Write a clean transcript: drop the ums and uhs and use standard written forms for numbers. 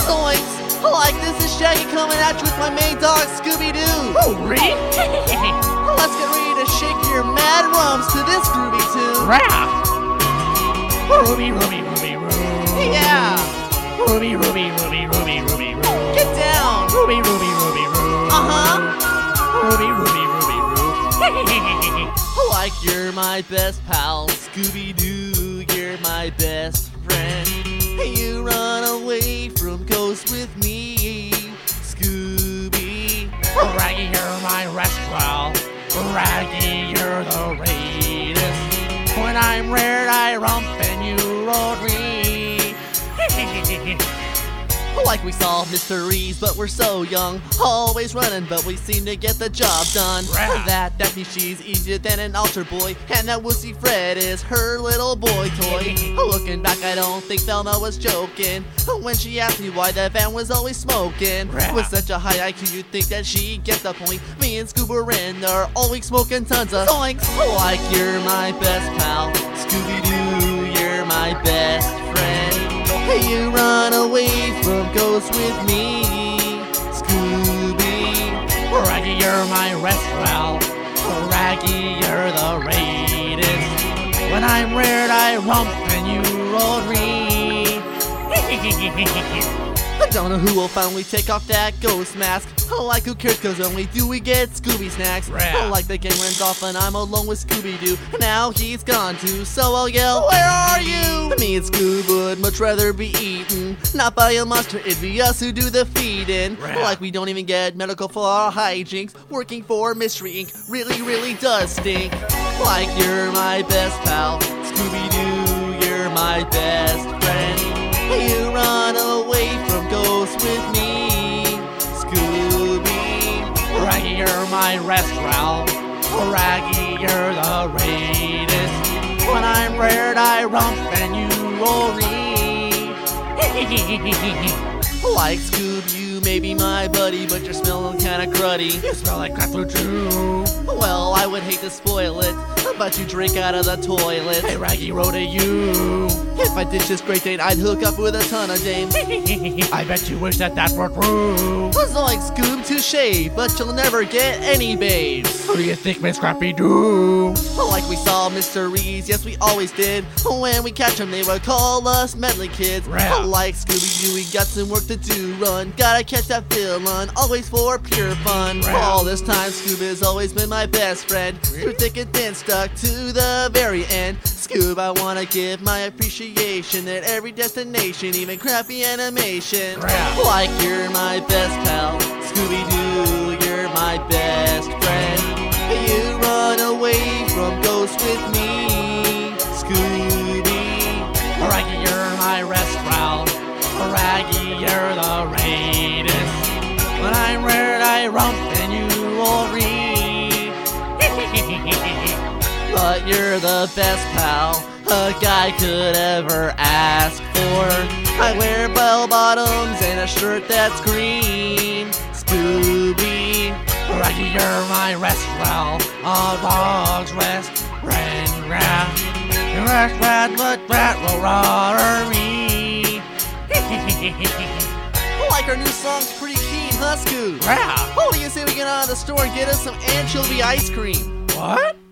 Zoinks! Like this is Shaggy coming at you with my main dog, Scooby-Doo! Hooray! Let's get ready to shake your mad rums to this groovy tune! Rah! Ruby, Ruby, Ruby, Ruby. Yeah! Ruby, Ruby, Ruby, Ruby, Ruby, Ruby. Get down! Ruby, Ruby, Ruby, Ruby. Ruby, Ruby, Ruby, Ruby. Like you're my best pal, Scooby-Doo, you're my best friend. You run away from ghosts with me, Scooby. Raggy, you're my rascal. Raggy, you're the greatest. When I'm rare, I romp and you roll me. Like we solve mysteries, but we're so young. Always running, but we seem to get the job done. Rah. That Daphne, she's easier than an altar boy. And that wussy Fred is her little boy toy. Looking back, I don't think Velma was joking when she asked me why the van was always smoking. Rah. With such a high IQ, you'd think that she'd get the point. Me and Scooba Ren are always smoking tons of zoinks. Like you're my best pal, Scooby-Doo, you're my best friend. You run away from ghosts with me, Scooby. Raggy, you're my rascal. Raggy, you're the greatest. When I'm rare, I romp and you roll me. I don't know who will finally take off that ghost mask. Like who cares, cause only do we get Scooby snacks. Rah. Like the gang runs off and I'm alone with Scooby-Doo. Now he's gone too, so I'll yell, where are you? Me and Scoob would much rather be eaten, not by a monster, it'd be us who do the feeding. Rah. Like we don't even get medical for our hijinks. Working for Mystery Inc. really, really does stink. Like you're my best pal, Scooby-Doo, you're my best friend. You run away from ghosts with me, Scooby. Raggy, you're my rascal. Raggy, you're the greatest. When I'm rare, I romp and you roll me. Like Scoob, you may be my buddy, but you're smelling kinda cruddy. You smell like cat food too. Well, I would hate to spoil it, but you drink out of the toilet. Hey, Raggy, road to you. If I ditch this great date, I'd hook up with a ton of dames. I bet you wish that were true. Was like Scoob, touche, but you'll never get any babes. Who do you think, Miss Scrappy Doo? Like we solve mysteries, yes we always did. When we catch them, they would call us meddling kids. Rah. Like Scooby-Doo, we got some work to do. Run, gotta catch that villain, always for pure fun. Rah. All this time, Scoob has always been my best friend. Through thick and thin, stuck to the very end. Scoob, I wanna give my appreciation at every destination, even crappy animation. Rah. Like you're my best pal, Scooby-Doo, you're my best friend. You run away from ghosts with me, Scooby. Raggy, you're my rascal. Raggy, you're the greatest. When I'm rare, I romp and you roll me. But you're the best pal a guy could ever ask for. I wear bell bottoms and a shirt that's green, Scooby. Raggy, you're my rascal. All dogs rest, ran, ran. You rest, rat, but rat will roar me. Like our new song's pretty keen, huh, Scoob? Rah. What do you say we get out of the store and get us some anchovy ice cream? What?